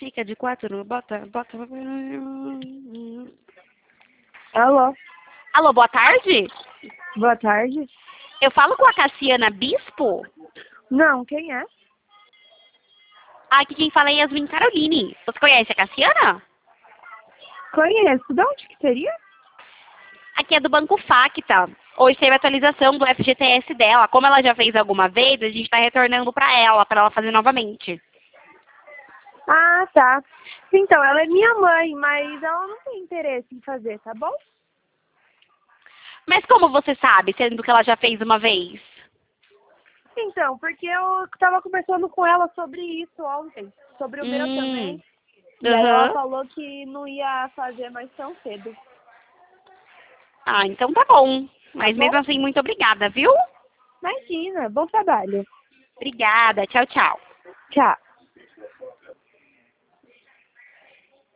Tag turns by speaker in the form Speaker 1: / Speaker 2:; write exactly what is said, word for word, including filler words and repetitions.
Speaker 1: Fica de quatro, bota, bota.
Speaker 2: Alô,
Speaker 1: Alô, boa tarde.
Speaker 2: boa tarde.
Speaker 1: Eu falo com a Cassiana Bispo?
Speaker 2: Não, quem é?
Speaker 1: Aqui quem fala é Yasmin Caroline. Você conhece a Cassiana?
Speaker 2: Conheço. De onde que seria?
Speaker 1: Aqui é do Banco Facta. Hoje teve a atualização do F G T S dela. Como ela já fez alguma vez, a gente está retornando para ela, para ela fazer novamente.
Speaker 2: Ah, tá. Então, ela é minha mãe, mas ela não tem interesse em fazer, tá bom?
Speaker 1: Mas como você sabe, sendo que ela já fez uma vez?
Speaker 2: Então, porque eu tava conversando com ela sobre isso ontem, sobre o meu
Speaker 1: Hum.
Speaker 2: também. E aí ela
Speaker 1: Uhum.
Speaker 2: falou que não ia fazer mais tão cedo.
Speaker 1: Ah, então tá bom. Mas
Speaker 2: Tá bom?
Speaker 1: mesmo assim, muito obrigada, viu?
Speaker 2: Imagina, bom trabalho.
Speaker 1: Obrigada. Tchau, tchau.
Speaker 2: Tchau.